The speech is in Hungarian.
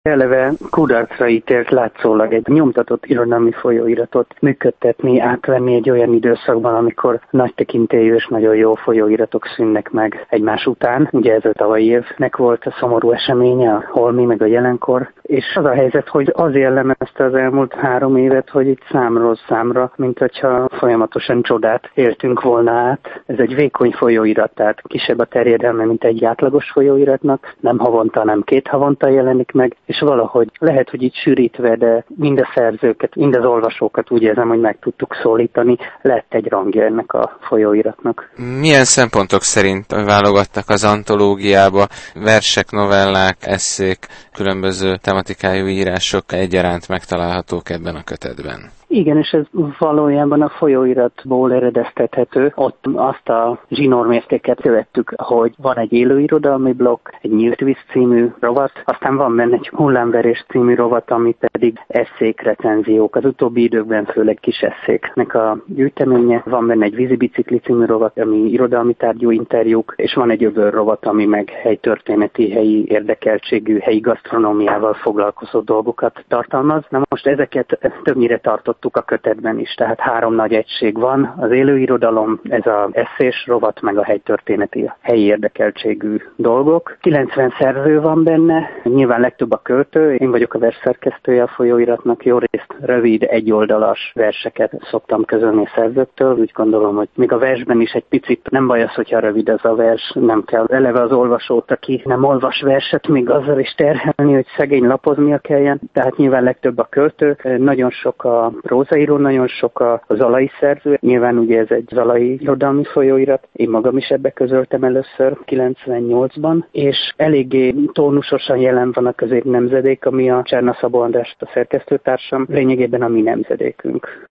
Eleve kudarcra ítélt látszólag egy nyomtatott irodalmi folyóiratot működtetni, átvenni egy olyan időszakban, amikor nagy tekintélyű és nagyon jó folyóiratok szűnnek meg egymás után. Ugye ez a tavalyi évnek volt a szomorú eseménye, a holmi meg a jelenkor. És az a helyzet, hogy az jellemezte az elmúlt 3 évet, hogy itt számról számra, mint hogyha folyamatosan csodát éltünk volna át. Ez egy vékony folyóirat, tehát kisebb a terjedelme, mint egy átlagos folyóiratnak. Nem havonta, hanem 2 havonta jelenik meg. És valahogy lehet, hogy itt sűrítve, de mind a szerzőket, mind az olvasókat úgy érzem, hogy meg tudtuk szólítani, lett egy rangja ennek a folyóiratnak. Milyen szempontok szerint válogattak az antológiába? Versek, novellák, esszék, különböző tematikájú írások egyaránt megtalálhatók ebben a kötetben? Igen, és ez valójában a folyóiratból eredeztethető. Ott azt a zsinórmértéket követtük, hogy van egy élőirodalmi blokk, egy Nyílt víz című rovat, aztán van benne egy Hullámverés című rovat, ami pedig esszék, recenziók. Az utóbbi időkben főleg kis esszéknek a gyűjteménye. Van benne egy Vízibicikli című rovat, ami irodalmi tárgyú interjúk, és van egy Öböl rovat, ami meg helytörténeti, helyi érdekeltségű, helyi gasztronómiával foglalkozó dolgokat tartalmaz. Na most ezeket többnyire tartott a kötetben is, tehát 3 nagy egység van, az élőirodalom, ez az esszés rovat, meg a helytörténeti, a helyi érdekeltségű dolgok. 90 szerző van benne, nyilván legtöbb a költő, én vagyok a versszerkesztője a folyóiratnak, jó részt rövid, egyoldalas verseket szoktam közölni szerzőktől, úgy gondolom, hogy még a versben is egy picit nem baj az, hogyha rövid ez a vers, nem kell eleve az olvasót, aki nem olvas verset, még azzal is terhelni, hogy szegény lapoznia kelljen, tehát nyilván legtöbb a költő, nagyon sok a prózaíró, nagyon sok a zalai szerző. Nyilván ugye ez egy zalai irodalmi folyóirat. Én magam is ebbe közöltem először 98-ban, és eléggé tónusosan jelen van a Középnemzedék, ami a Cserna Szabó András, a szerkesztőtársam, lényegében a mi nemzedékünk.